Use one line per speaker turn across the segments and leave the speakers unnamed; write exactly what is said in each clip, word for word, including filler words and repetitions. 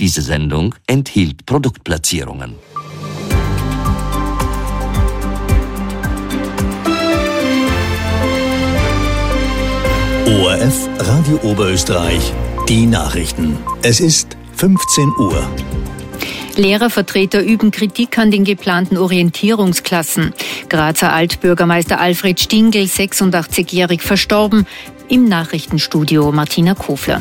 Diese Sendung enthielt Produktplatzierungen.
O R F Radio Oberösterreich, die Nachrichten. Es ist fünfzehn Uhr.
Lehrervertreter üben Kritik an den geplanten Orientierungsklassen. Grazer Altbürgermeister Alfred Stingl, sechsundachtzigjährig, verstorben. Im Nachrichtenstudio Martina Kofler.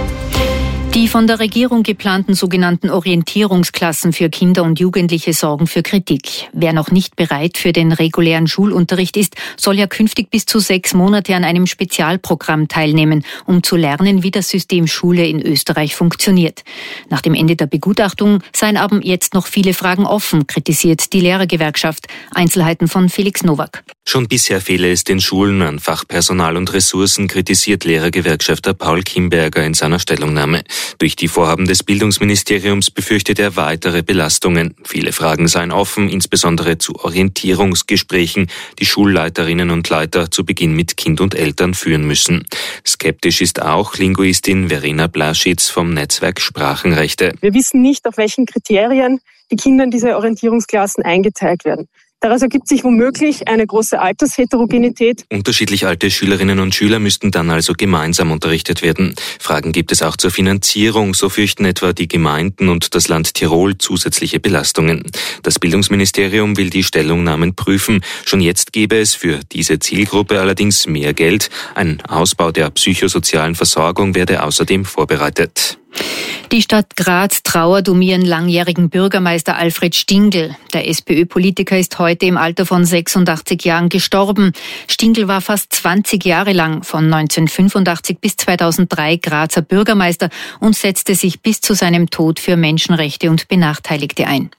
Die von der Regierung geplanten sogenannten Orientierungsklassen für Kinder und Jugendliche sorgen für Kritik. Wer noch nicht bereit für den regulären Schulunterricht ist, soll ja künftig bis zu sechs Monate an einem Spezialprogramm teilnehmen, um zu lernen, wie das System Schule in Österreich funktioniert. Nach dem Ende der Begutachtung seien aber jetzt noch viele Fragen offen, kritisiert die Lehrergewerkschaft. Einzelheiten von Felix Nowak.
Schon bisher fehle es den Schulen an Fachpersonal und Ressourcen, kritisiert Lehrergewerkschafter Paul Kimberger in seiner Stellungnahme. Durch die Vorhaben des Bildungsministeriums befürchtet er weitere Belastungen. Viele Fragen seien offen, insbesondere zu Orientierungsgesprächen, die Schulleiterinnen und Leiter zu Beginn mit Kind und Eltern führen müssen. Skeptisch ist auch Linguistin Verena Blaschitz vom Netzwerk Sprachenrechte.
Wir wissen nicht, auf welchen Kriterien die Kinder in diese Orientierungsklassen eingeteilt werden. Daraus ergibt sich womöglich eine große Altersheterogenität.
Unterschiedlich alte Schülerinnen und Schüler müssten dann also gemeinsam unterrichtet werden. Fragen gibt es auch zur Finanzierung. So fürchten etwa die Gemeinden und das Land Tirol zusätzliche Belastungen. Das Bildungsministerium will die Stellungnahmen prüfen. Schon jetzt gäbe es für diese Zielgruppe allerdings mehr Geld. Ein Ausbau der psychosozialen Versorgung werde außerdem vorbereitet.
Die Stadt Graz trauert um ihren langjährigen Bürgermeister Alfred Stingl. Der SPÖ-Politiker ist heute im Alter von sechsundachtzig Jahren gestorben. Stingl war fast zwanzig Jahre lang, von neunzehnhundertfünfundachtzig bis zweitausenddrei, Grazer Bürgermeister und setzte sich bis zu seinem Tod für Menschenrechte und Benachteiligte ein.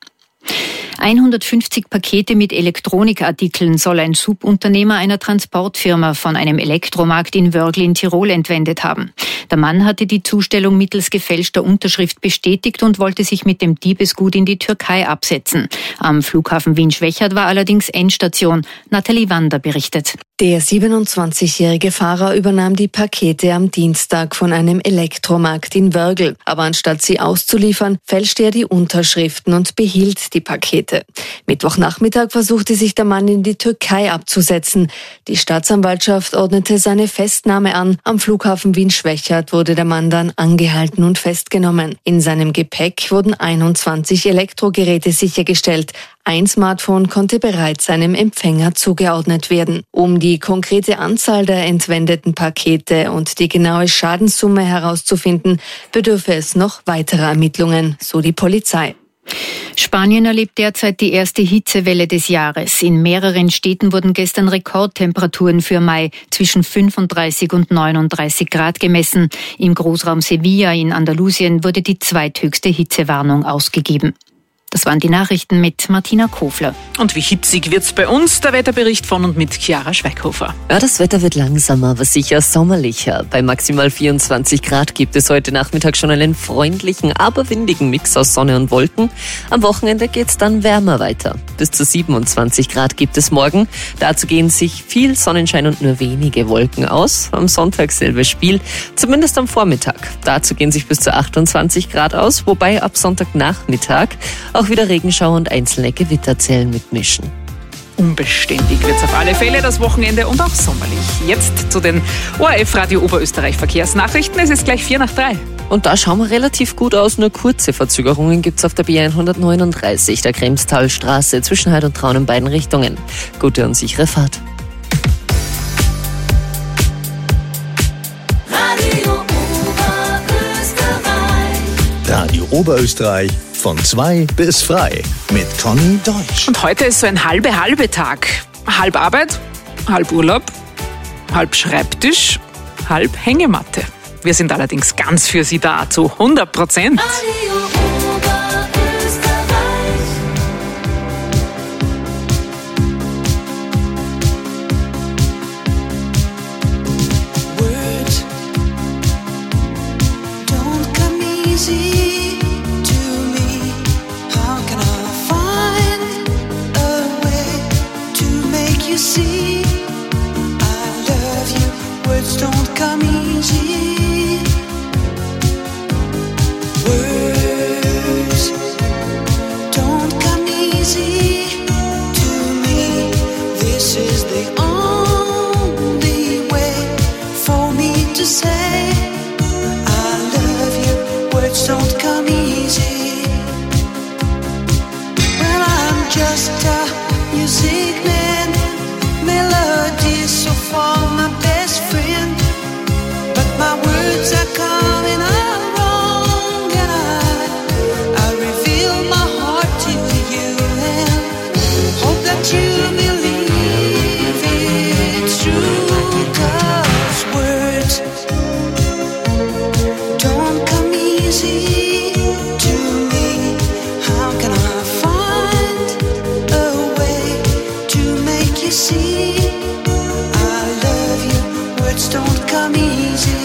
hundertfünfzig Pakete mit Elektronikartikeln soll ein Subunternehmer einer Transportfirma von einem Elektromarkt in Wörgl in Tirol entwendet haben. Der Mann hatte die Zustellung mittels gefälschter Unterschrift bestätigt und wollte sich mit dem Diebesgut in die Türkei absetzen. Am Flughafen Wien-Schwechat war allerdings Endstation. Nathalie Wander berichtet.
Der siebenundzwanzigjährige Fahrer übernahm die Pakete am Dienstag von einem Elektromarkt in Wörgl. Aber anstatt sie auszuliefern, fälschte er die Unterschriften und behielt die Pakete. Mittwochnachmittag versuchte sich der Mann in die Türkei abzusetzen. Die Staatsanwaltschaft ordnete seine Festnahme an. Am Flughafen Wien-Schwechat wurde der Mann dann angehalten und festgenommen. In seinem Gepäck wurden einundzwanzig Elektrogeräte sichergestellt. Ein Smartphone konnte bereits seinem Empfänger zugeordnet werden. Um die konkrete Anzahl der entwendeten Pakete und die genaue Schadenssumme herauszufinden, bedürfe es noch weiterer Ermittlungen, so die Polizei.
Spanien erlebt derzeit die erste Hitzewelle des Jahres. In mehreren Städten wurden gestern Rekordtemperaturen für Mai zwischen fünfunddreißig und neununddreißig Grad gemessen. Im Großraum Sevilla in Andalusien wurde die zweithöchste Hitzewarnung ausgegeben. Das waren die Nachrichten mit Martina Kofler.
Und wie hitzig wird's bei uns? Der Wetterbericht von und mit Chiara Schweighofer.
Ja, das Wetter wird langsamer, aber sicher sommerlicher. Bei maximal vierundzwanzig Grad gibt es heute Nachmittag schon einen freundlichen, aber windigen Mix aus Sonne und Wolken. Am Wochenende geht's dann wärmer weiter. Bis zu siebenundzwanzig Grad gibt es morgen. Dazu gehen sich viel Sonnenschein und nur wenige Wolken aus. Am Sonntag selbes Spiel, zumindest am Vormittag. Dazu gehen sich bis zu achtundzwanzig Grad aus, wobei ab Sonntagnachmittag auch wieder Regenschauer und einzelne Gewitterzellen mitmischen.
Unbeständig wird's auf alle Fälle das Wochenende und auch sommerlich. Jetzt zu den O R F Radio Oberösterreich Verkehrsnachrichten. Es ist gleich vier nach drei.
Und da schauen wir relativ gut aus. Nur kurze Verzögerungen gibt's auf der B hundertneununddreißig, der Kremstalstraße zwischen Heid und Traun in beiden Richtungen. Gute und sichere Fahrt.
Radio Oberösterreich. Radio Oberösterreich. Von zwei bis frei mit Conny Deutsch.
Und heute ist so ein halbe-halbe-Tag. Halb Arbeit, halb Urlaub, halb Schreibtisch, halb Hängematte. Wir sind allerdings ganz für Sie da, zu hundert Prozent.
Don't come easy. Words only way for me to say I love you. Words don't come easy. Well, I'm just a music man, melody so far my best friend, but my words are coming out wrong, and I, I reveal my heart to you and hope that you believe it's true, 'cause words don't come easy to me. How can I find a way to make you see I love you? Words don't come easy.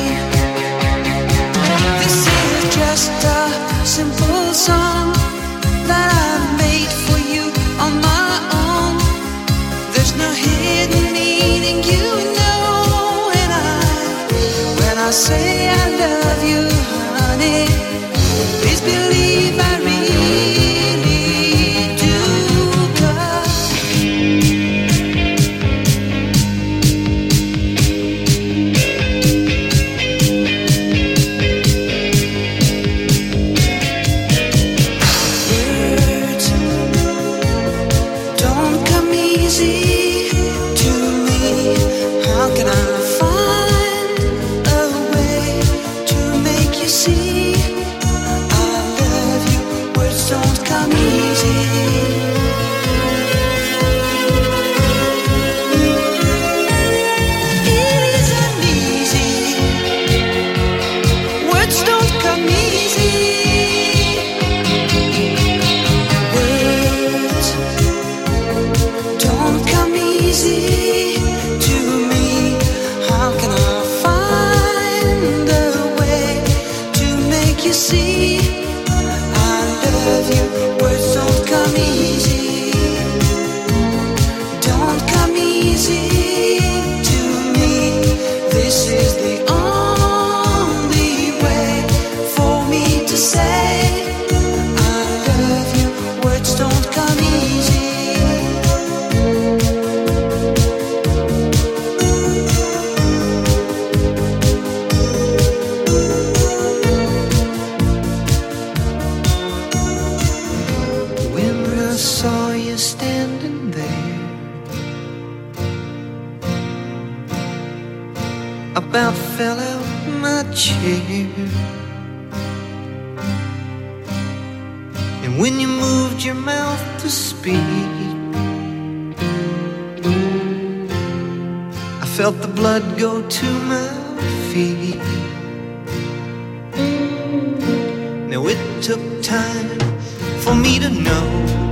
This is just a simple song that I made for you on my own. There's no hidden meaning, you know, and I, when I say I love you, honey, please believe I really do, 'cause words don't come easy to me. How can I find a way to make you see I love you? Words don't come easy. It isn't easy. Words don't come easy. Words don't come easy to me. How can I find a way to make you see I love you? Words don't come easy. Don't come easy to me. This is the only way for me to say I love you. Words don't come easy. When I saw you standing there, I about fell out my chair. And when you moved your mouth to speak, I felt the blood go to my feet. Now it took time for me to know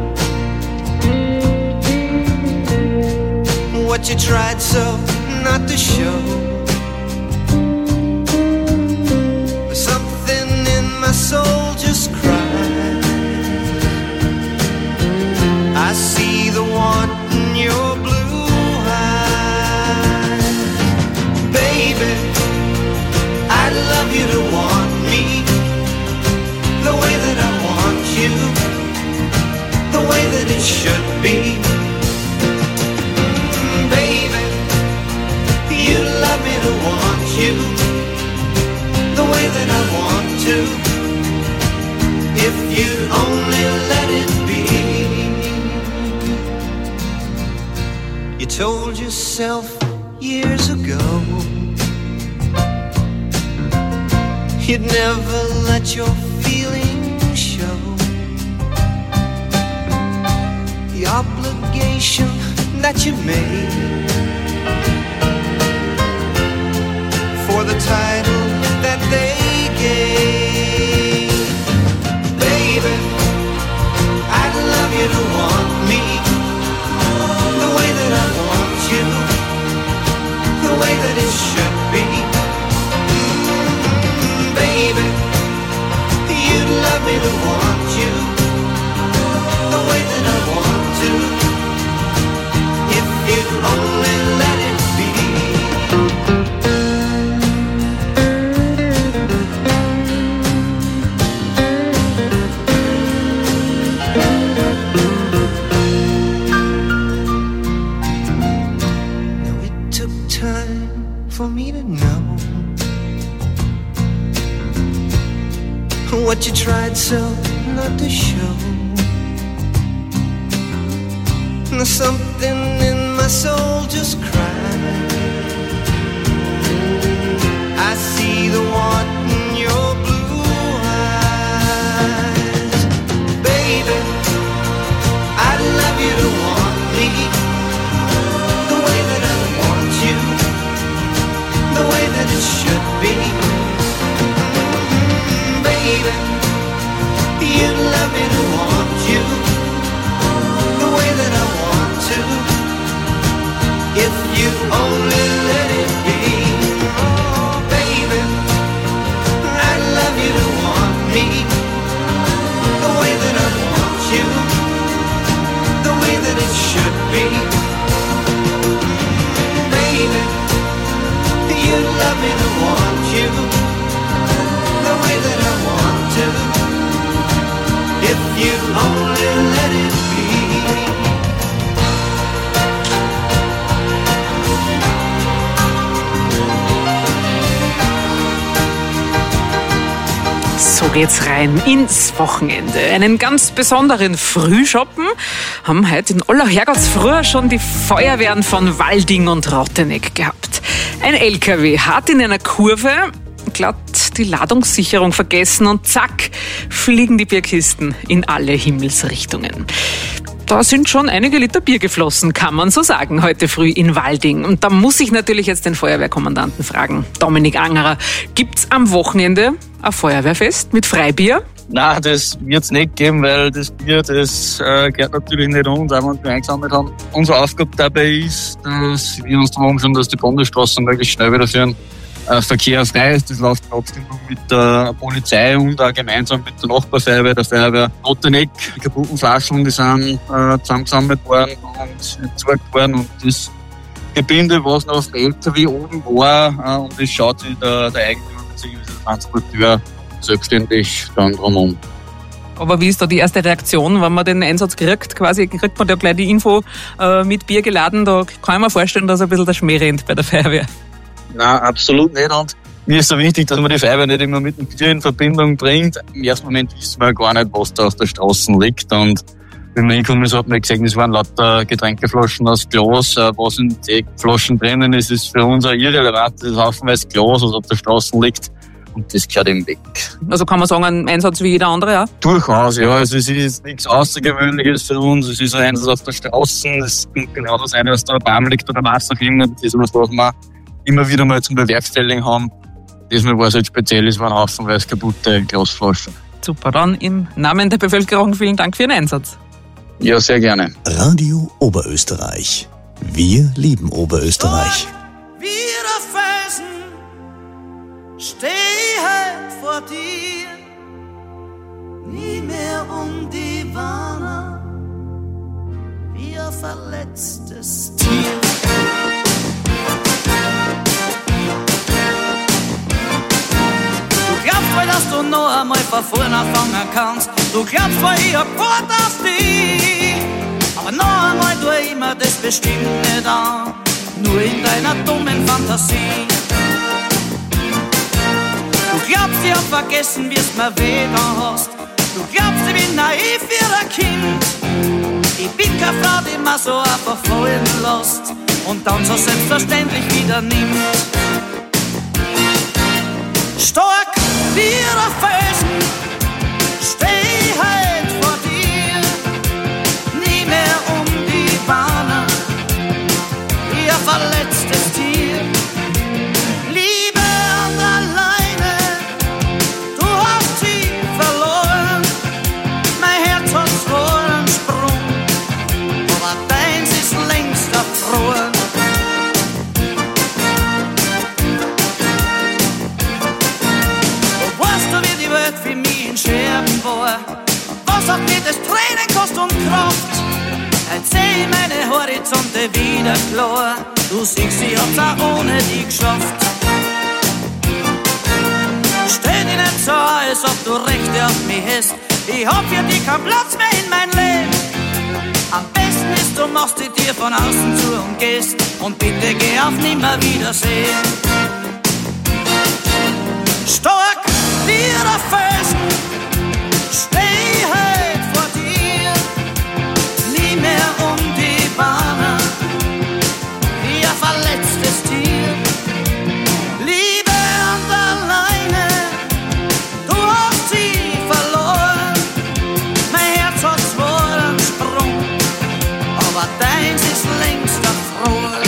what you tried so not to show. Something in my soul just cried. I see the want in your blue eyes. Baby, I'd love you to want me the way that I want you, the way that it should be. Mm, baby, you'd love me to want you the way that I want to, if you'd only let it be. You told yourself years ago you'd never let your feelings show. The obligation that you made for the title that they gave. Baby, I'd love you to want me the way that I want you, the way that it should be. Mm, baby, you'd love me to want you the way that I want to, if you'd only let it be. for me to know what you tried so not to show. There's something in my soul just cried. I see the want in your blue eyes. Baby, I'd love you to want me the way that I want you, the way that it should be. Mm-hmm, baby, you'd love me to want you the way that I want to, if you only let it be. Me, the way that I want you, the way that it should be. Baby, you love me to want you, the way that I want to, if you only let it be.
So geht's rein ins Wochenende. Einen ganz besonderen Frühschoppen haben heute in aller Herrgottsfrüh schon die Feuerwehren von Walding und Rotteneck gehabt. Ein L K W hat in einer Kurve glatt die Ladungssicherung vergessen und zack, fliegen die Bierkisten in alle Himmelsrichtungen. Da sind schon einige Liter Bier geflossen, kann man so sagen, heute früh in Walding. Und da muss ich natürlich jetzt den Feuerwehrkommandanten fragen, Dominik Angerer, gibt's am Wochenende ein Feuerwehrfest mit Freibier?
Nein, das wird es nicht geben, weil das Bier, das äh, gehört natürlich nicht uns, auch wenn wir eingesammelt haben. Unsere Aufgabe dabei ist, dass wir uns darum kümmern, dass die Bundesstraßen möglichst schnell wieder für den äh, Verkehr frei ist. Das läuft in Abstimmung mit der Polizei und auch gemeinsam mit der Nachbarfeuerwehr, der Feuerwehr Rotteneck. Die kaputten Flaschen, die sind äh, zusammengesammelt worden und entsorgt worden. Und das Gebinde, was noch auf dem L K W oben war, äh, und das schaut sich der, der Eigentümer bzw. der Transporteur selbstständig dann drum um.
Aber wie ist da die erste Reaktion, wenn man den Einsatz kriegt? Quasi kriegt man da gleich die Info äh, mit Bier geladen. Da kann ich mir vorstellen, dass ein bisschen der Schmäh rennt bei der Feuerwehr.
Nein, absolut nicht. Und mir ist so wichtig, dass man die Feuerwehr nicht immer mit dem Bier in Verbindung bringt. Im ersten Moment wissen wir gar nicht, was da auf der Straße liegt. Und wenn man hinkommen ist, hat man gesehen, es waren lauter Getränkeflaschen aus Glas. Was in den Flaschen drinnen ist, ist für uns auch irrelevant. Das ist haufenweise Glas, was auf der Straße liegt. Und das gehört ihm weg.
Also kann man sagen, ein Einsatz wie jeder andere, ja?
Durchaus, ja. Also es ist nichts Außergewöhnliches für uns. Es ist ein Einsatz auf der Straße. Es könnte genau das eine, was da Baum liegt oder was auch immer. Das ist was, was wir immer wieder mal zum Bewerkstelligen haben. Diesmal war es halt speziell, es waren haufenweise kaputte Glasflaschen.
Super, dann im Namen der Bevölkerung vielen Dank für Ihren Einsatz.
Ja, sehr gerne.
Radio Oberösterreich. Wir lieben Oberösterreich.
Wie der Felsen steh halt vor dir, nie mehr um die Warner, wie ein verletztes Tier. Du glaubst wohl, dass du noch einmal von vorne anfangen kannst, du glaubst wohl, ich hab Wort auf dich, aber noch einmal tu ich mir das bestimmt nicht an, nur in deiner dummen Fantasie. Du glaubst, ich hab vergessen, wie's mir weh da hast. Du glaubst, ich bin naiv wie ein Kind. Ich bin keine Frau, die mir so einfach fallen lässt und dann so selbstverständlich wieder nimmt. Stark wie ein Felsen steh halt vor dir, nie mehr um die Bahnen, wie ein verletztes Tier. Liebe und alleine, du hast sie verloren, mein Herz hat zwar einen Sprung, aber deins ist längst erfroren. Für mich in Scherben war, was auch nicht das Tränen kostet und Kraft. Jetzt seh ich meine Horizonte wieder klar, du siehst, ich hab's auch ohne dich geschafft. Stell dich nicht so, als ob du Rechte auf mich hast, ich hab für dich keinen Platz mehr in mein Leben. Am besten bist, du machst die Tür von außen zu und gehst. Und bitte geh auf Nimmerwiedersehen. Stark wie der Felsen, steh halt vor dir, nie mehr um die Bahn, wie ein verletztes Tier. Liebe und alleine, du hast sie verloren, mein Herz hat zwar einen Sprung, aber deins ist längst erfroren.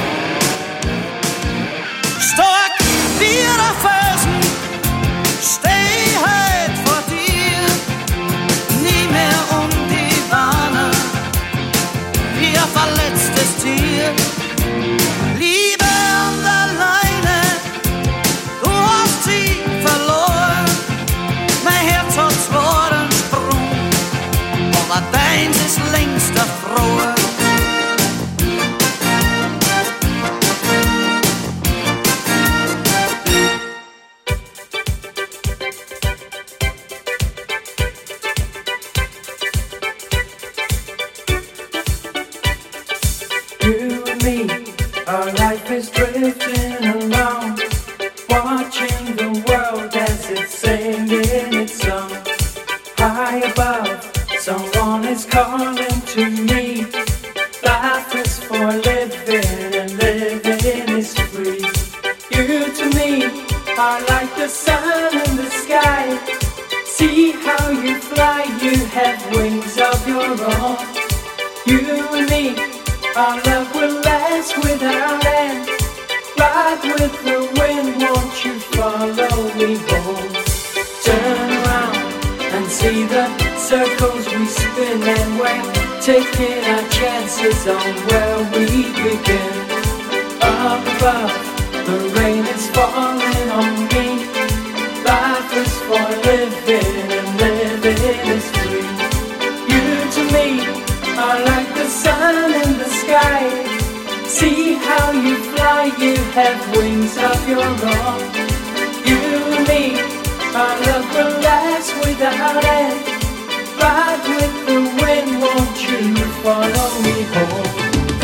Stark wie der Felsen, steh halt vor dir, nie mehr um die Bahn, wie ein verletztes Tier. Liebe und alleine, du hast sie verloren, mein Herz hat zwar einen Sprung, aber deins ist längst erfroren.
You and me, our life is drifting along, watching the world as it's singing its song. High above, someone is calling to me. Life is for living and living is free. You to me are like the sun in the sky. See how you fly, you have wings of your own. You and me, our love will last without end. Ride with the wind, won't you follow me home? Turn around and see the circles we spin, and we're taking our chances on where we begin. Up above, the rain is falling on me. Life is for living and living is free. You to me are like the sun in the sky. See how you fly, you have wings of your own. You and me, our love will last without end. Ride with the wind, won't you follow me home?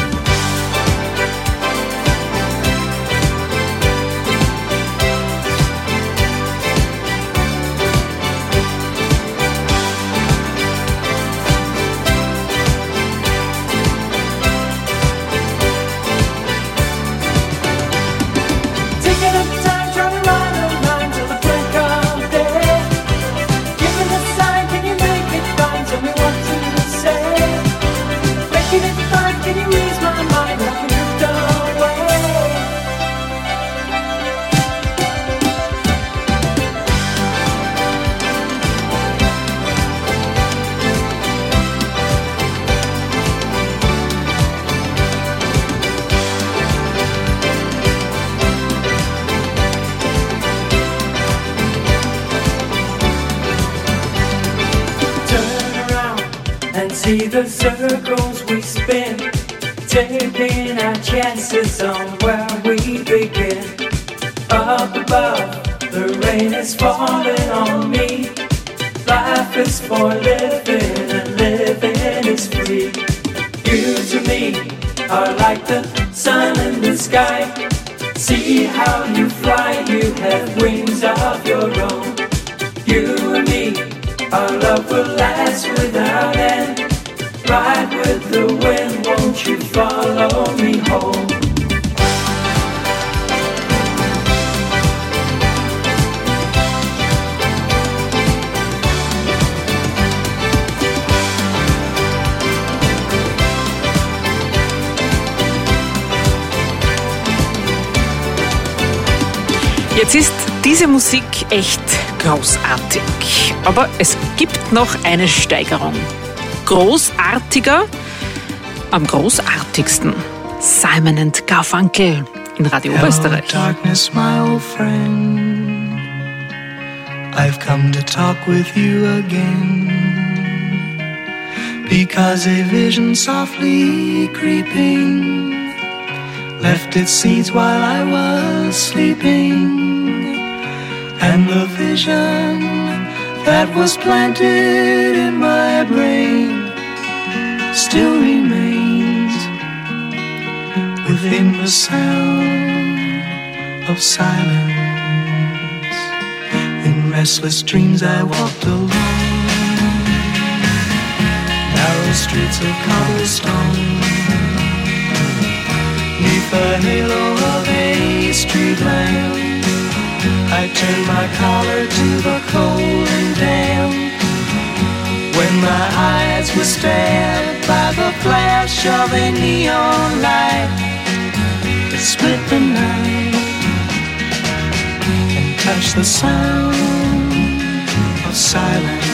See the circles we spin, taking our chances on where we begin. Up above, the rain is falling on me. Life is for living and living is free. You to me are like the sun in the sky. See how you fly, you have wings of your own. You and me, our love will last without end. Ride with the wind, won't you follow me home?
Jetzt ist diese Musik echt großartig, aber es gibt noch eine Steigerung. Großartiger, am großartigsten. Simon and Garfunkel in Radio Oberösterreich.
Hello, darkness, my old friend. I've come to talk with you again, because a vision softly creeping left its seeds while I was sleeping, and the vision that was planted in my brain still remains. within the sound of silence. In restless dreams I walked alone, narrow streets of cobblestone, neath the halo of a street lamp. I turned my collar to the cold and damp, when my eyes were stabbed by the flash of a neon light that split the night and touched the sound of silence.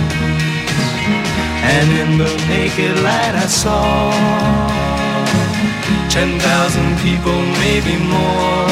And in the naked light I saw ten thousand people, maybe more,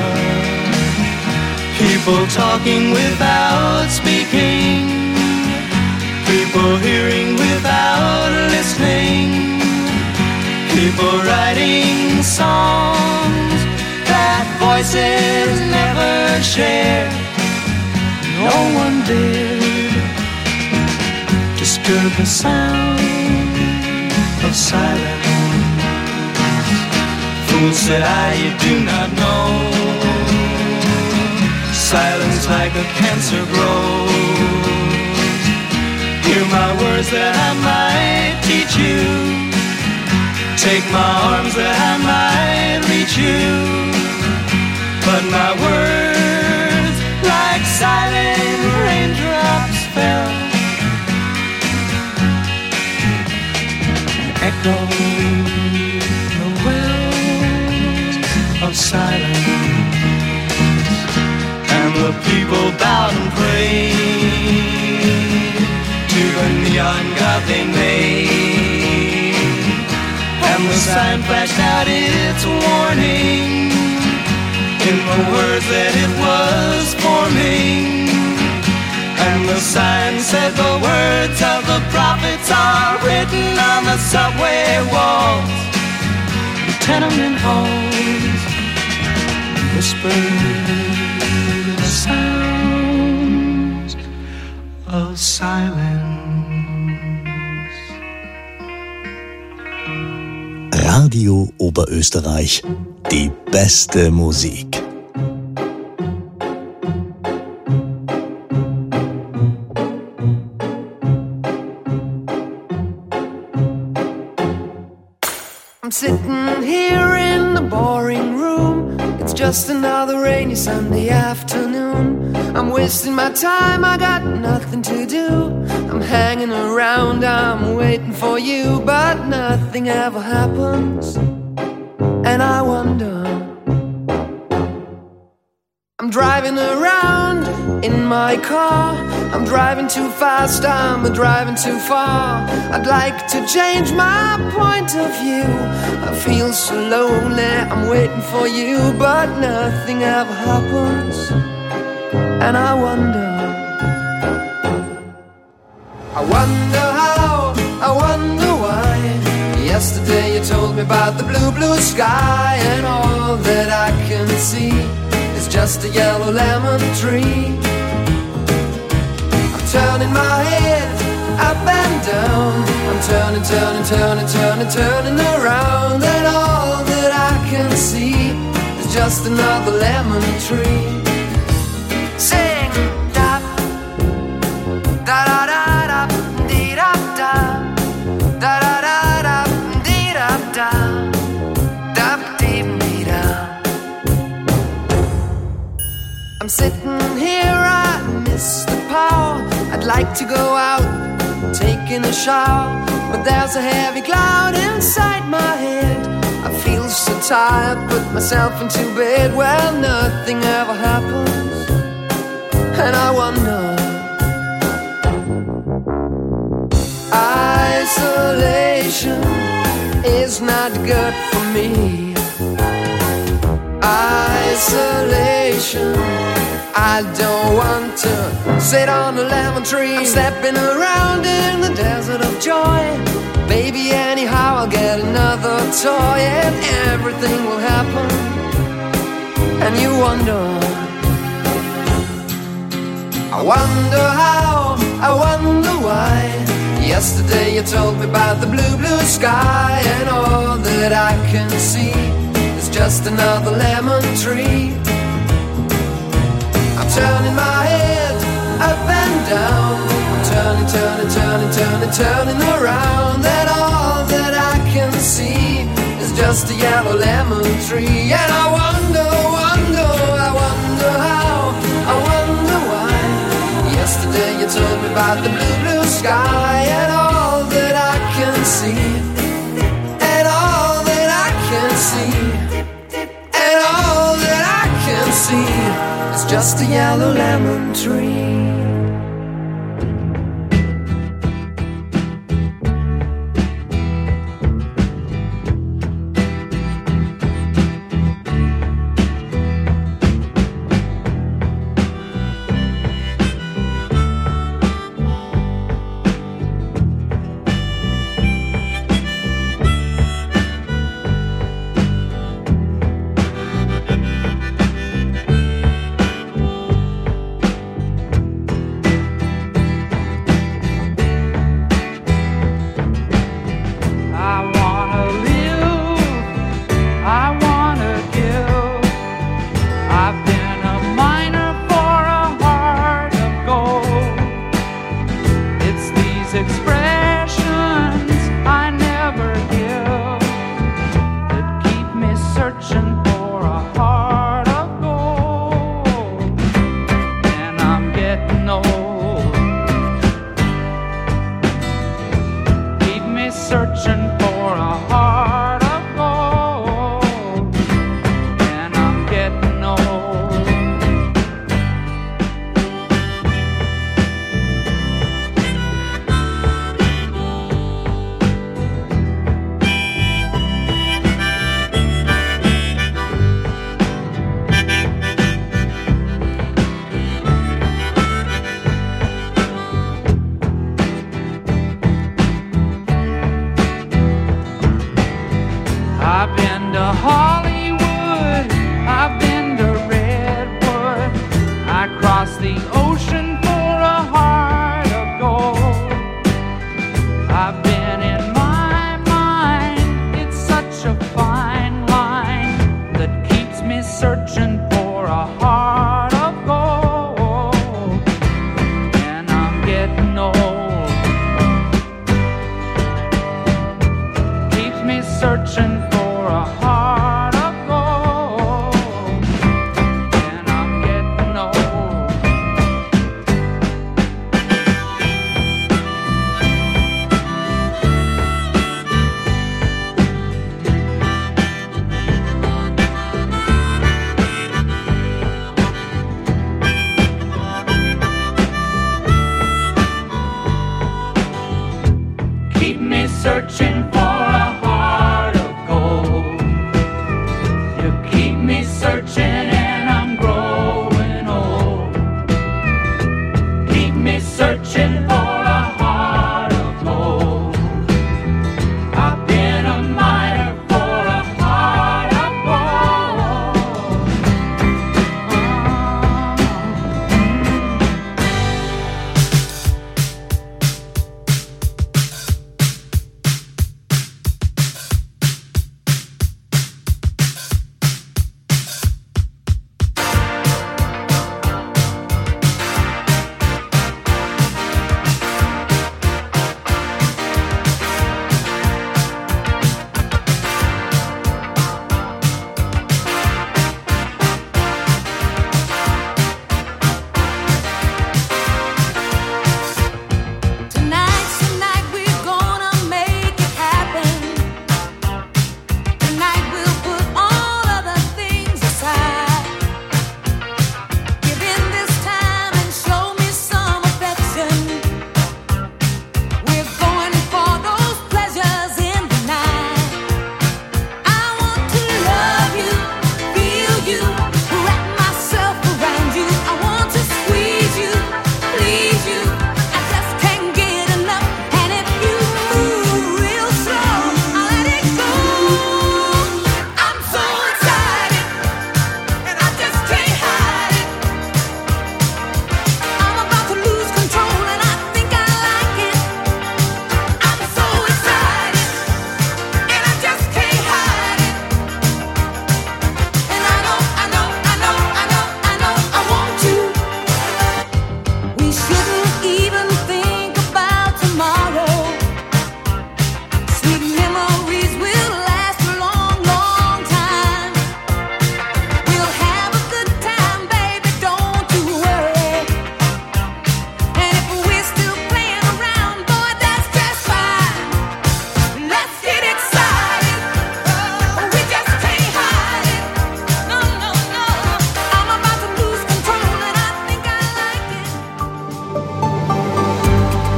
people talking without speaking, people hearing without listening, people writing songs that voices never share. No one dared disturb the sound of silence. Fool, said I, you do not know, silence like a cancer grows. Hear my words that I might teach you, take my arms that I might reach you, but my words like silent raindrops fell and echoed the wells of silence. And the people bowed and prayed to the neon god they made, and the sign flashed out its warning in the words that it was forming. And the sign said the words of the prophets are written on the subway walls, the tenement halls, whispered the sounds of silence.
Radio Oberösterreich, die beste Musik.
I'm sitting here in the boring room. It's just another rainy Sunday afternoon. I'm wasting my time, I got nothing to do. I'm hanging around, I'm waiting for you, but nothing ever happens. And I wonder, I'm driving around in my car, I'm driving too fast, I'm driving too far. I'd like to change my point of view. I feel so lonely, I'm waiting for you, but nothing ever happens. And I wonder, I wonder how, I wonder why. Yesterday you told me about the blue, blue sky, and all that I can see is just a yellow lemon tree. I'm turning my head up and down, I'm turning, turning, turning, turning, turning around, and all that I can see is just another lemon tree. Sing da da da da da dee da da da da da da dee da da da dee dee da. I'm sitting here, I miss the power. I'd like to go out, taking a shower, but there's a heavy cloud inside my head. I feel so tired, put myself into bed. Well, nothing ever happens, and I wonder, isolation is not good for me. Isolation, I don't want to sit on a lemon tree. I'm stepping around in the desert of joy. Baby, anyhow I'll get another toy, and everything will happen. And you wonder, I wonder how, I wonder why. Yesterday you told me about the blue, blue sky, and all that I can see is just another lemon tree. I'm turning my head up and down. I'm turning, turning, turning, turning, turning around. And all that I can see is just a yellow lemon tree. And I wonder, wonder, I wonder how, I wonder why. Yesterday you told me about the blue, blue sky. And all that I can see, and all that I can see, and all that I can see is just a yellow lemon tree.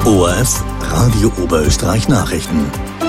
O R F Radio Oberösterreich Nachrichten.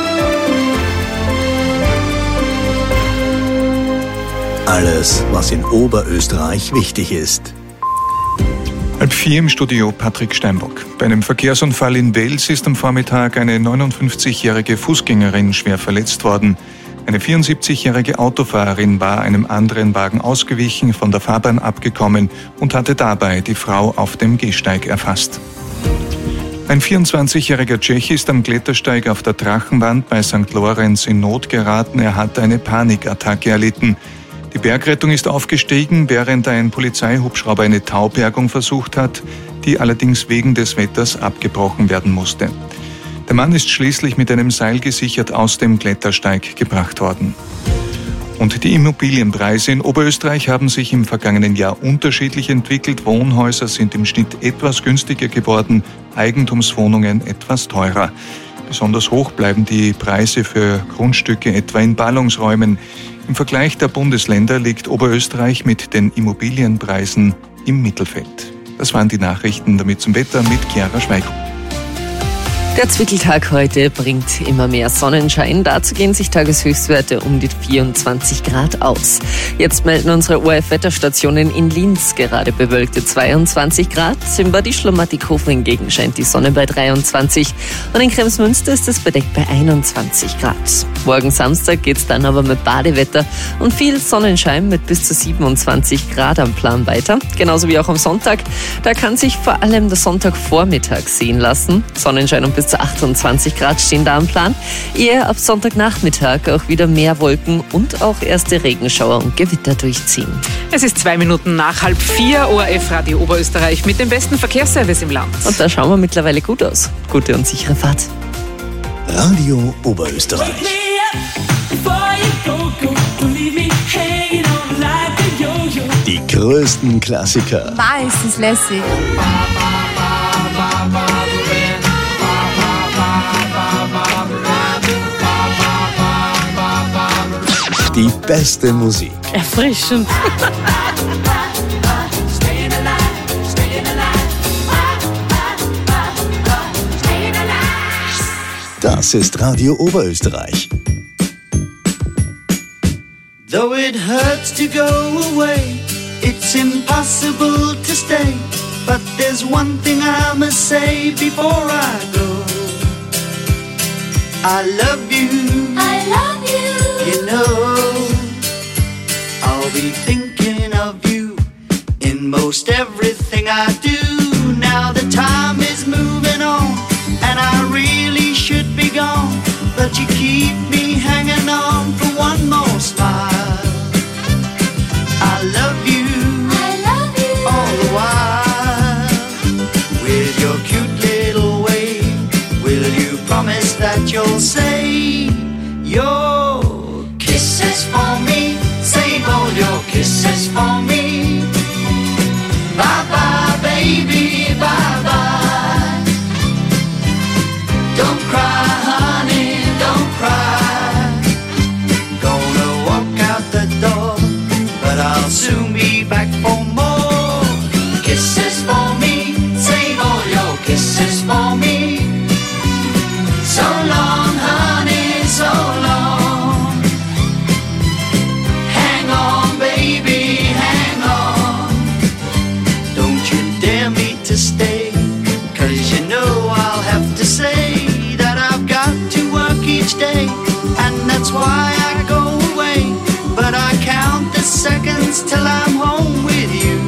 Alles, was in Oberösterreich wichtig ist.
Halb vier im Studio Patrick Steinbock. Bei einem Verkehrsunfall in Wels ist am Vormittag eine neunundfünfzigjährige Fußgängerin schwer verletzt worden. Eine vierundsiebzigjährige Autofahrerin war einem anderen Wagen ausgewichen, von der Fahrbahn abgekommen und hatte dabei die Frau auf dem Gehsteig erfasst. Ein vierundzwanzigjähriger Tschech ist am Klettersteig auf der Drachenwand bei Sankt Lorenz in Not geraten. Er hatte eine Panikattacke erlitten. Die Bergrettung ist aufgestiegen, während ein Polizeihubschrauber eine Taubergung versucht hat, die allerdings wegen des Wetters abgebrochen werden musste. Der Mann ist schließlich mit einem Seil gesichert aus dem Klettersteig gebracht worden. Und die Immobilienpreise in Oberösterreich haben sich im vergangenen Jahr unterschiedlich entwickelt. Wohnhäuser sind im Schnitt etwas günstiger geworden, Eigentumswohnungen etwas teurer. Besonders hoch bleiben die Preise für Grundstücke etwa in Ballungsräumen. Im Vergleich der Bundesländer liegt Oberösterreich mit den Immobilienpreisen im Mittelfeld. Das waren die Nachrichten, damit zum Wetter mit Chiara Schweigl.
Der Zwickeltag heute bringt immer mehr Sonnenschein. Dazu gehen sich Tageshöchstwerte um die vierundzwanzig Grad aus. Jetzt melden unsere O R F-Wetterstationen in Linz gerade bewölkte zweiundzwanzig Grad. Im Bad Ischl-Mattighofen hingegen scheint die Sonne bei dreiundzwanzig. Und in Kremsmünster ist es bedeckt bei einundzwanzig Grad. Morgen Samstag geht's dann aber mit Badewetter und viel Sonnenschein mit bis zu siebenundzwanzig Grad am Plan weiter. Genauso wie auch am Sonntag. Da kann sich vor allem der Sonntagvormittag sehen lassen. Sonnenschein und bis zu achtundzwanzig Grad stehen da am Plan. Eher ab Sonntagnachmittag auch wieder mehr Wolken und auch erste Regenschauer und Gewitter durchziehen.
Es ist zwei Minuten nach halb vier, O R F Radio Oberösterreich mit dem besten Verkehrsservice im Land.
Und da schauen wir mittlerweile gut aus. Gute und sichere Fahrt.
Radio Oberösterreich. Die größten Klassiker.
Meistens lässig.
Die beste Musik.
Erfrischend.
Das ist Radio Oberösterreich.
Though it hurts to go away, it's impossible to stay. But there's one thing I must say before I go. I love you. I love you. You know, I'll be thinking of you in most everything I do. Now the time is moving on, and I really should be gone. But you keep me hanging on for one more smile. I love you. I love you. All the while. With your cute little way, will you promise that you'll say your kisses for me? Save all your kisses for me. Bye bye, baby, bye bye. Don't cry, honey, don't cry. Gonna walk out the door, but I'll soon be back for more kisses for me. Save all your kisses for me. So long, honey, so long. Hang on, baby, hang on. Don't you dare me to stay, 'cause you know I'll have to say that I've got to work each day, and that's why I go away. But I count the seconds till I'm home with you.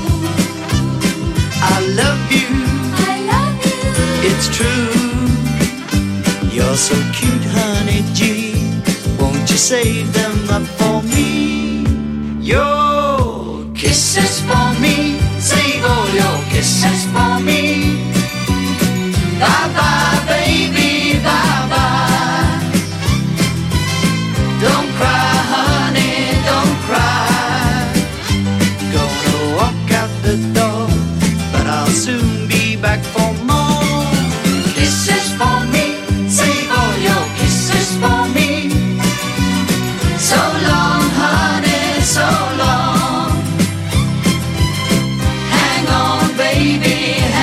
I love you. I love you. It's true. You're so cute, honey G. Won't you save them up for me? Your kisses for me. Save all your kisses for me. Bye bye, baby, bye bye. Don't cry, honey, don't cry. Gonna walk out the door, but I'll soon be back for more kisses for me. Save all your kisses for me. So long, honey, so long. Hang on, baby,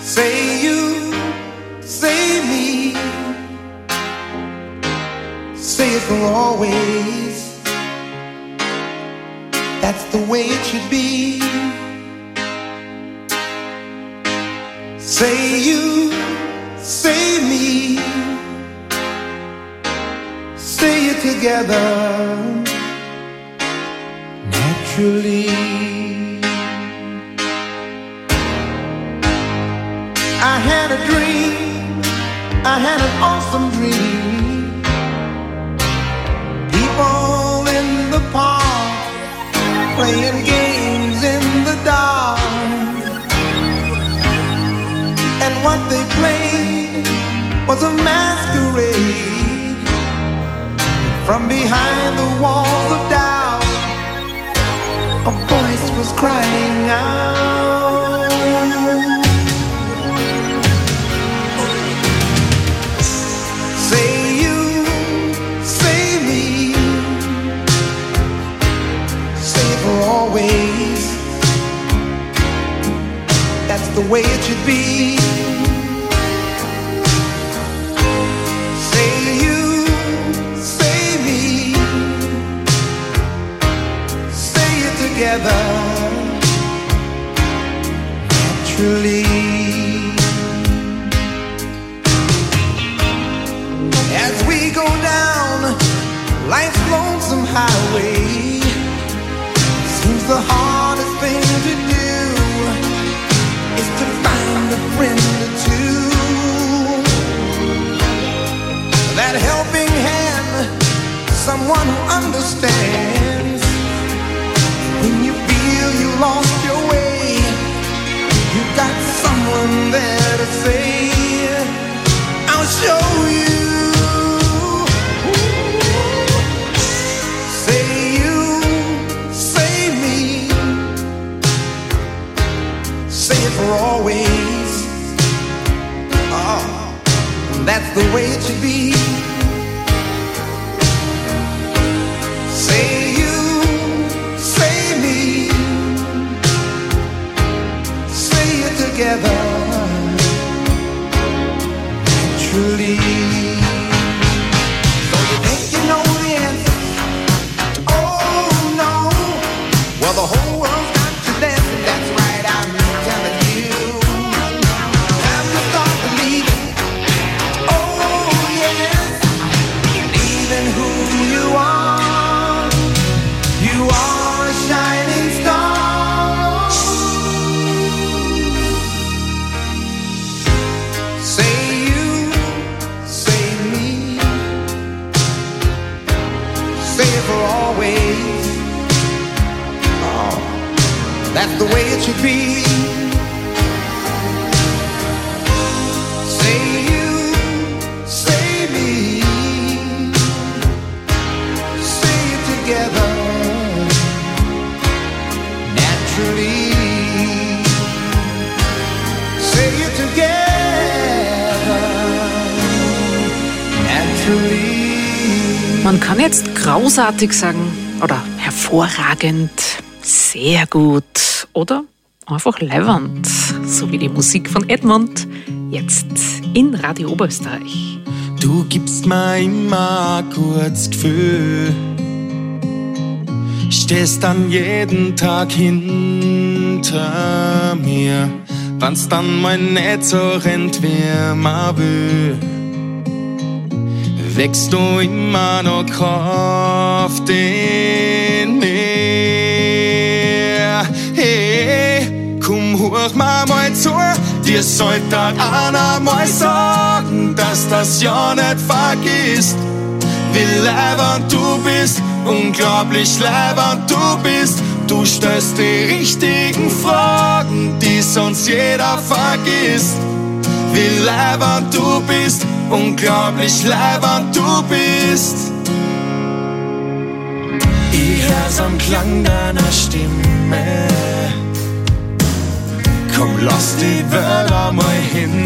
Say you, say me, say it for always. That's the way it should be. Say you, say me, say it together naturally. I had a dream, I had an awesome dream. People in the park playing games in the dark. And what they played was a masquerade. From behind the walls of doubt, a voice was crying out. Say you, say me, say for always. That's the way it should be. Say you, say me, say it together naturally. As we go down life's lonesome highway, seems the hardest thing to do is to find a friend or two. That helping hand, someone who understands. When you feel you lost your way, you got someone there to say, I'll show you. Say you, say me, say it for always. Oh, that's the way it should be. Say you, say me, say it together naturally. So you think you know the answer? Oh no. Well, the whole world's got to dance, and that's right, I'm telling you. Time to start believing. Oh yes, believe in who you are. You are a shining star. Say you, say me, say it for always. Oh, that's the way it should be. Say you, say me, say it together naturally. Say it together naturally.
Man kann jetzt großartig sagen oder hervorragend, sehr gut oder einfach leiwand, so wie die Musik von Edmund, jetzt in Radio Oberösterreich.
Du gibst mir immer ein gutes Gefühl, stehst dann jeden Tag hinter mir, wenn's dann mal nicht so rennt, wie man will. Wächst du immer noch Kraft in mir. Hey, komm, hoch mal mal zu, dir sollte einer mal sagen, dass das ja nicht vergisst. Wie leibend du bist, unglaublich leibend du bist. Du stellst die richtigen Fragen, die sonst jeder vergisst. Wie leibend du bist, unglaublich leibend du bist. Ich hör's am Klang deiner Stimme. Komm, lass die Welt einmal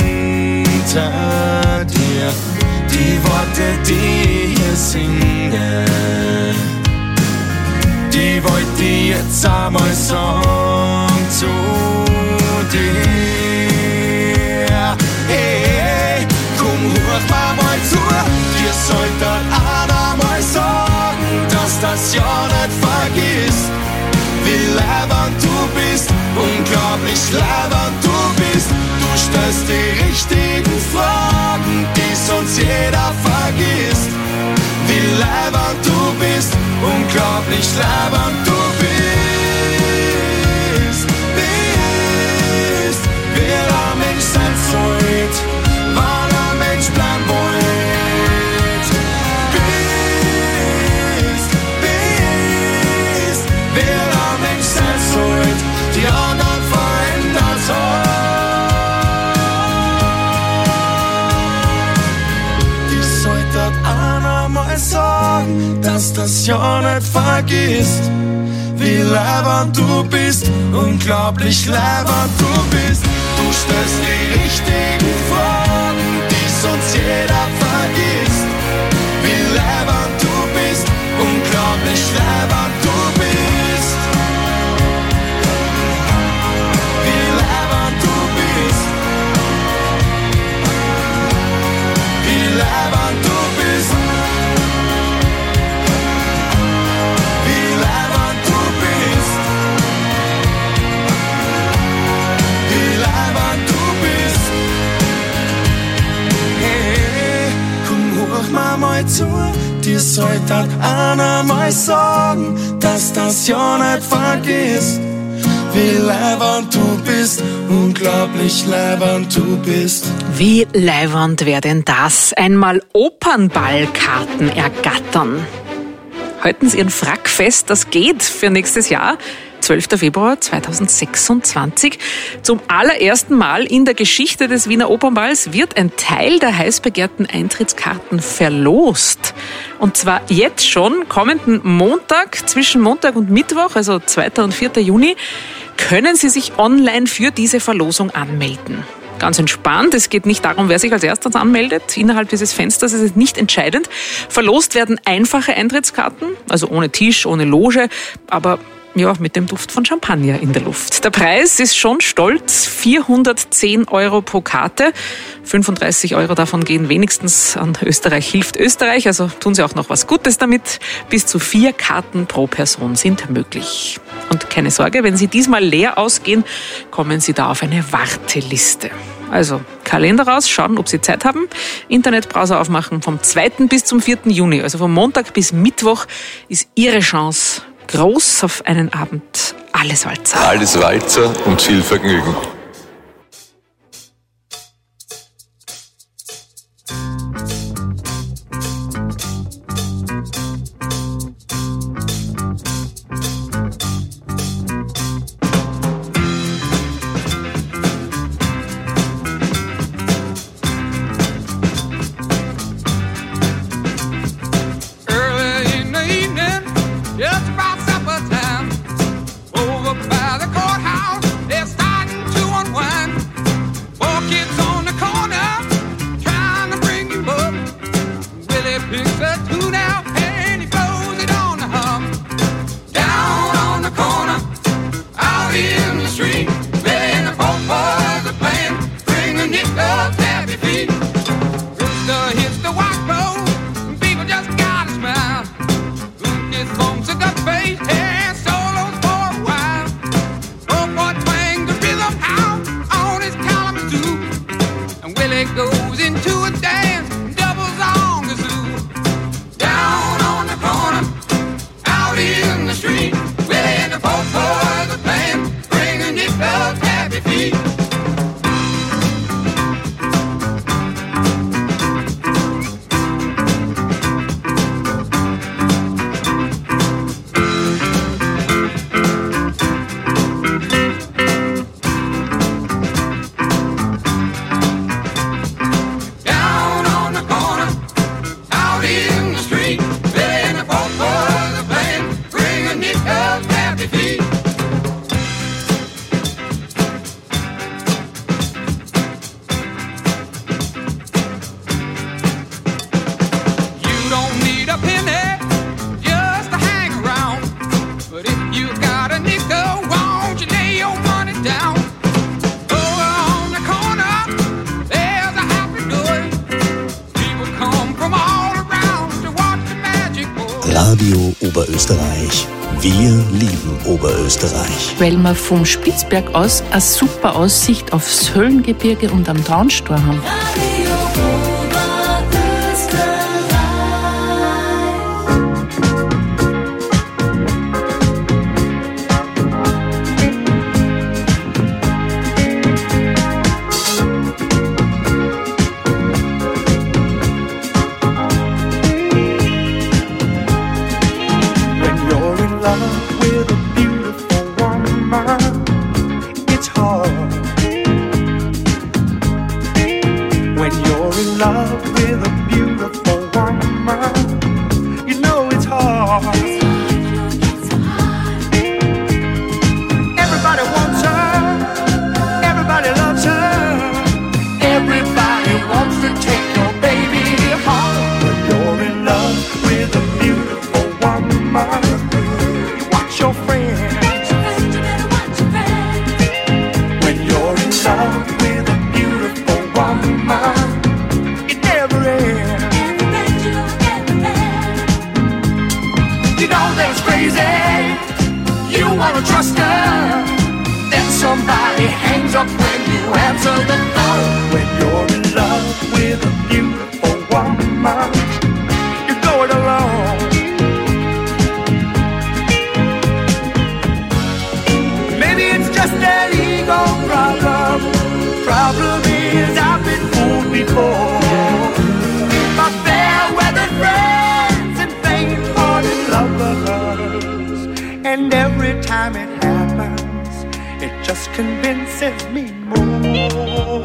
hinter dir. Die Worte, die ich hier singe, die wollt ich jetzt einmal sagen zu dir. sollte einer mal sagen, dass das ja nicht vergisst, wie leibend du bist, unglaublich leibend du bist. Du stellst die richtigen Fragen, die sonst jeder vergisst. Wie leibend du bist, unglaublich leibend du bist. Bist, wer ein Mensch sein sollte, wann ein Mensch bleiben wollt. Bist, bist, wer ein Mensch sein sollte, die anderen verändern soll. Die sollte einer mal sagen, dass das ja nicht vergisst, wie leibend du bist, unglaublich leibend du bist. Du stellst die richtigen Fragen, die sonst jeder vergisst. Wie leibend du bist, unglaublich leibend du bist. Wie leibend du bist. Wie leibend du bist. Wie leibend du bist. Wie leibend du bist. Hey, komm, hoch mal mal zu, dir sollte einer mal sagen, dass das ja nicht vergisst. Wie leibend du bist, unglaublich leibend du bist.
Wie leiwand wäre denn das? Einmal Opernballkarten ergattern. Halten Sie Ihren Frack fest, das geht für nächstes Jahr, zwölfter Februar zweitausendsechsundzwanzig. Zum allerersten Mal in der Geschichte des Wiener Opernballs wird ein Teil der heiß begehrten Eintrittskarten verlost. Und zwar jetzt schon, kommenden Montag, zwischen Montag und Mittwoch, also zweiter und vierter Juni, können Sie sich online für diese Verlosung anmelden. Ganz entspannt, es geht nicht darum, wer sich als erstes anmeldet. Innerhalb dieses Fensters ist es nicht entscheidend. Verlost werden einfache Eintrittskarten, also ohne Tisch, ohne Loge, aber ja, mit dem Duft von Champagner in der Luft. Der Preis ist schon stolz, vierhundertzehn Euro pro Karte. fünfunddreißig Euro davon gehen wenigstens an Österreich hilft Österreich, also tun Sie auch noch was Gutes damit. Bis zu vier Karten pro Person sind möglich. Und keine Sorge, wenn Sie diesmal leer ausgehen, kommen Sie da auf eine Warteliste. Also Kalender rausschauen, ob Sie Zeit haben, Internetbrowser aufmachen. Vom zweiten bis zum vierten Juni, also vom Montag bis Mittwoch, ist Ihre Chance groß auf einen Abend alles Walzer.
Alles Walzer und viel Vergnügen.
From all around
Oberösterreich. Wir lieben Oberösterreich.
Weil wir vom Spitzberg aus eine super Aussicht aufs Höllengebirge und am Traunstor haben.
And every time it happens, it just convinces me more.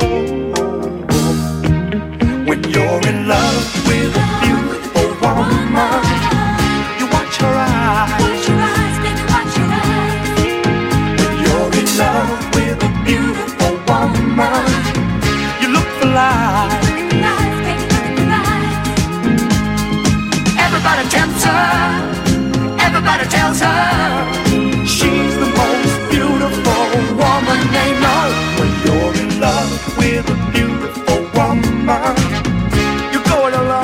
When you're in love with a beautiful woman, you watch her eyes. Watch your eyes, baby, watch your eyes. When you're in love with a beautiful woman, you look for life. Look in the eyes, baby, look in the eyes. Everybody tempts her. Everybody tells her she's the most beautiful woman they know. When you're in love with a beautiful woman, you're going alone.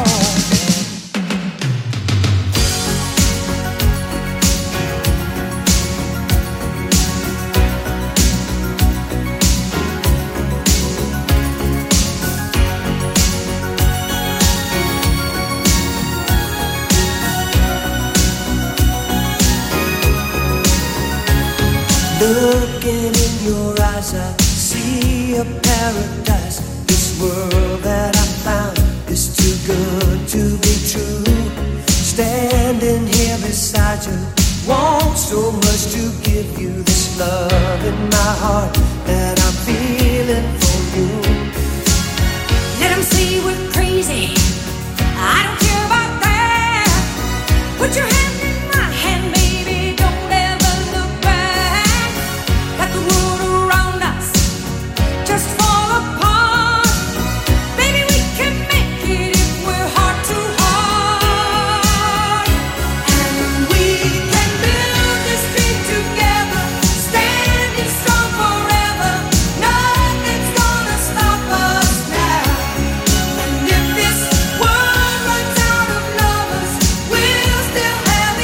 Looking in your eyes, I see a paradise. This world that I found is too good to be true. Standing here beside you, want so much to give you this love in my heart that I'm feeling for you.
Let them say we're crazy, I don't care about that. Put your hand in my hand, baby, don't ever look back. Let the world around us just fall apart. Baby, we can make it if we're heart to heart. And we can build this dream together, standing strong forever. Nothing's gonna stop us now. And if this world runs out of lovers, we'll still have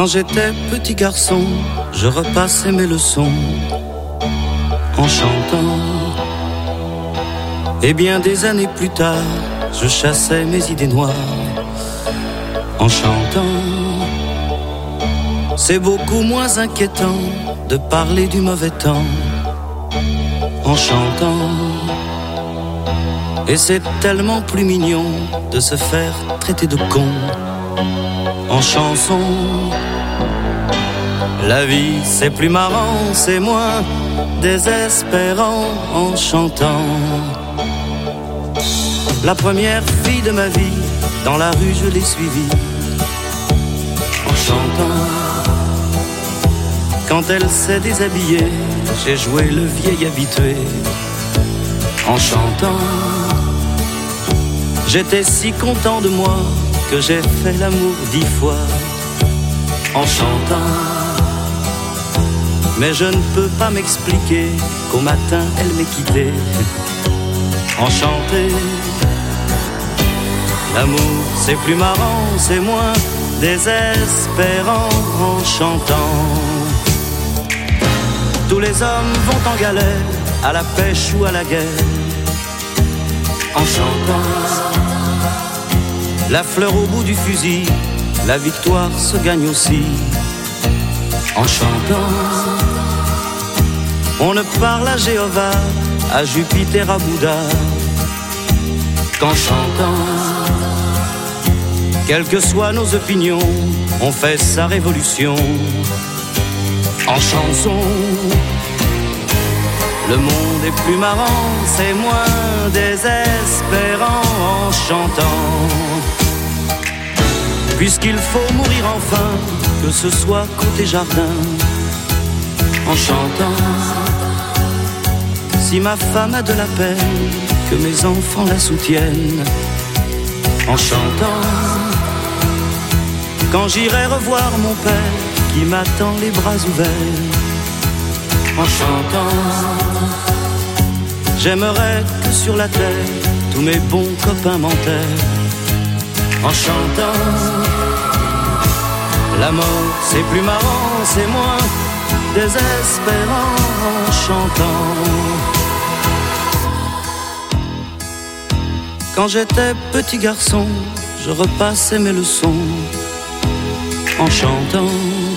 Quand j'étais petit garçon, je repassais mes leçons en chantant. Et bien des années plus tard, je chassais mes idées noires en chantant. C'est beaucoup moins inquiétant de parler du mauvais temps en chantant. Et c'est tellement plus mignon de se faire traiter de con en chanson. La vie c'est plus marrant, c'est moins désespérant en chantant. La première fille de ma vie, dans la rue je l'ai suivie en chantant. Quand elle s'est déshabillée, j'ai joué le vieil habitué en chantant. J'étais si content de moi que j'ai fait l'amour dix fois en chantant. Mais je ne peux pas m'expliquer qu'au matin elle m'ait quitté enchanté. L'amour c'est plus marrant, c'est moins désespérant en chantant. Tous les hommes vont en galère, à la pêche ou à la guerre en chantant. La fleur au bout du fusil, la victoire se gagne aussi en chantant. On ne parle à Jéhovah, à Jupiter, à Bouddha qu'en chantant. Quelles que soient nos opinions, on fait sa révolution en chanson. Le monde est plus marrant, c'est moins désespérant en chantant. Puisqu'il faut mourir enfin, que ce soit côté jardin en chantant. Si ma femme a de la peine, que mes enfants la soutiennent en chantant. Quand j'irai revoir mon père qui m'attend les bras ouverts en chantant. J'aimerais que sur la terre tous mes bons copains m'enterrent en chantant. La mort c'est plus marrant, c'est moins désespérant en chantant. Quand j'étais petit garçon, je repassais mes leçons en chantant.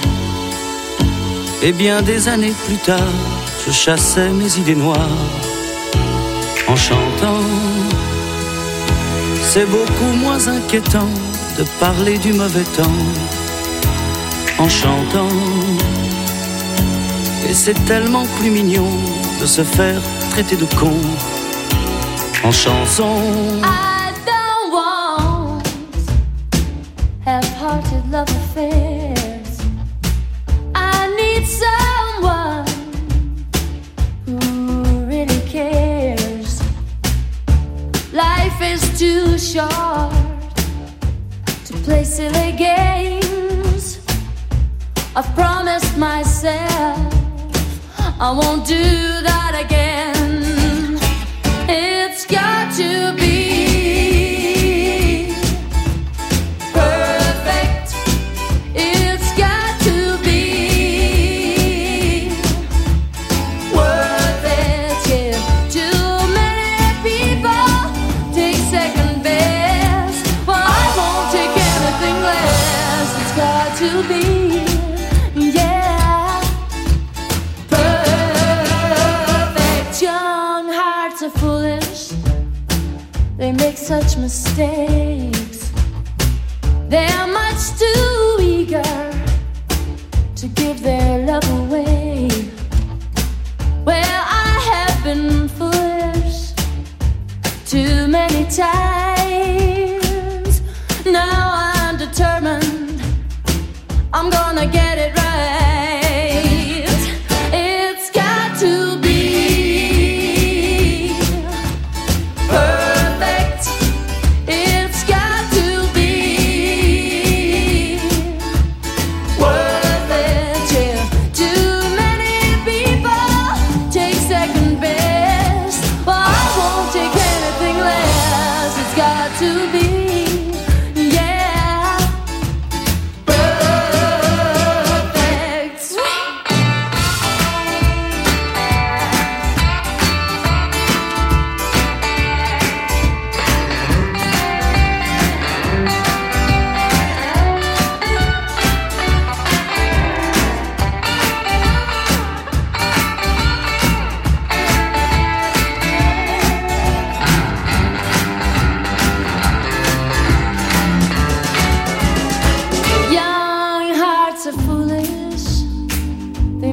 Et bien des années plus tard, je chassais mes idées noires en chantant. C'est beaucoup moins inquiétant de parler du mauvais temps en chantant. Et c'est tellement plus mignon de se faire traiter de con en chanson.
I don't want half-hearted love affairs. I need someone who really cares. Life is too short to play silly games. I've promised myself I won't do that again. It's got to be perfect. It's got to be worth it. Yeah. Too many people take second best. Well, I won't take anything less. It's got to be. They make such mistakes. They're much too eager to give their love away. Well, I have been foolish too many times. Now I'm determined I'm gonna get it right. It's got to be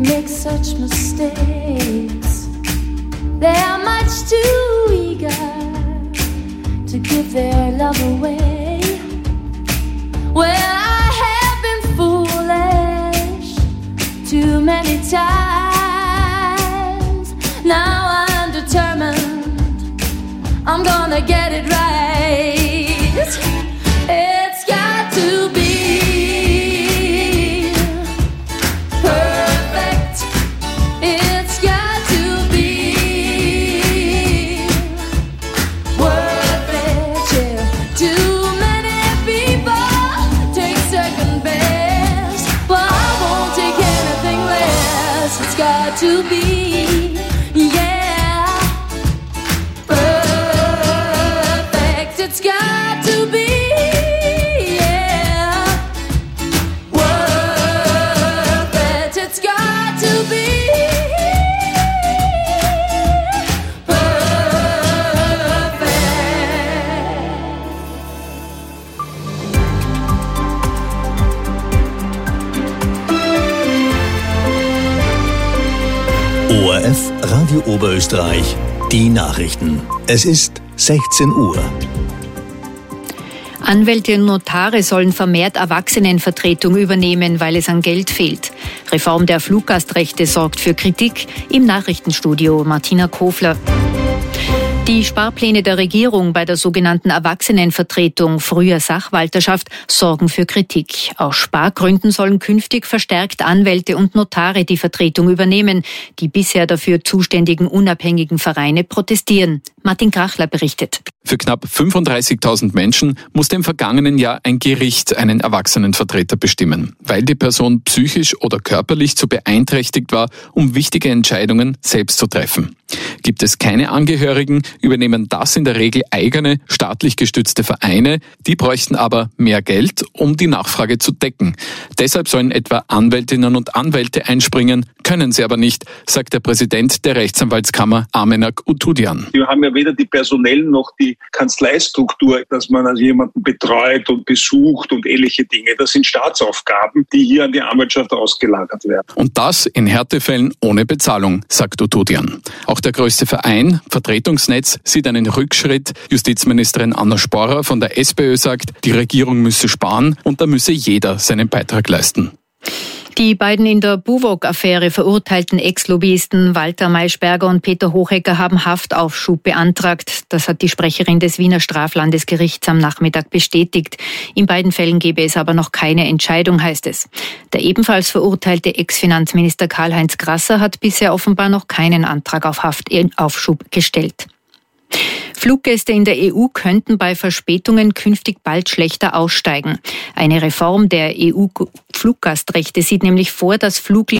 make such mistakes. They're much too eager to give their love away. Well, I have been foolish too many times. Now I'm determined I'm gonna get it right. It's got to be perfect. It's got to be worth it, yeah. Too many people take second best, but I won't take anything less. It's got to be, yeah, perfect. It's got to be, yeah, worth it. It's got to be
O R F Radio Oberösterreich, die Nachrichten. Es ist sechzehn Uhr.
Anwälte und Notare sollen vermehrt Erwachsenenvertretung übernehmen, weil es an Geld fehlt. Reform der Fluggastrechte sorgt für Kritik. Im Nachrichtenstudio Martina Kofler. Die Sparpläne der Regierung bei der sogenannten Erwachsenenvertretung, früher Sachwalterschaft, sorgen für Kritik. Aus Spargründen sollen künftig verstärkt Anwälte und Notare die Vertretung übernehmen. Die bisher dafür zuständigen unabhängigen Vereine protestieren. Martin Krachler berichtet.
Für knapp fünfunddreißigtausend Menschen musste im vergangenen Jahr ein Gericht einen Erwachsenenvertreter bestimmen, weil die Person psychisch oder körperlich zu beeinträchtigt war, um wichtige Entscheidungen selbst zu treffen. Gibt es keine Angehörigen, übernehmen das in der Regel eigene, staatlich gestützte Vereine. Die bräuchten aber mehr Geld, um die Nachfrage zu decken. Deshalb sollen etwa Anwältinnen und Anwälte einspringen, können sie aber nicht, sagt der Präsident der Rechtsanwaltskammer Amenak Utudian.
Wir haben ja weder die personellen noch die Kanzleistruktur, dass man also jemanden betreut und besucht und ähnliche Dinge. Das sind Staatsaufgaben, die hier an die Anwaltschaft ausgelagert werden.
Und das in Härtefällen ohne Bezahlung, sagt Utudian. Auch der größte Verein, Vertretungsnetz, sieht einen Rückschritt. Justizministerin Anna Sporrer von der SPÖ sagt, die Regierung müsse sparen und da müsse jeder seinen Beitrag leisten.
Die beiden in der Buwog-Affäre verurteilten Ex-Lobbyisten Walter Maischberger und Peter Hochecker haben Haftaufschub beantragt. Das hat die Sprecherin des Wiener Straflandesgerichts am Nachmittag bestätigt. In beiden Fällen gebe es aber noch keine Entscheidung, heißt es. Der ebenfalls verurteilte Ex-Finanzminister Karl-Heinz Grasser hat bisher offenbar noch keinen Antrag auf Haftaufschub gestellt. Fluggäste in der E U könnten bei Verspätungen künftig bald schlechter aussteigen. Eine Reform der E U-Fluggastrechte sieht nämlich vor, dass Fluglinien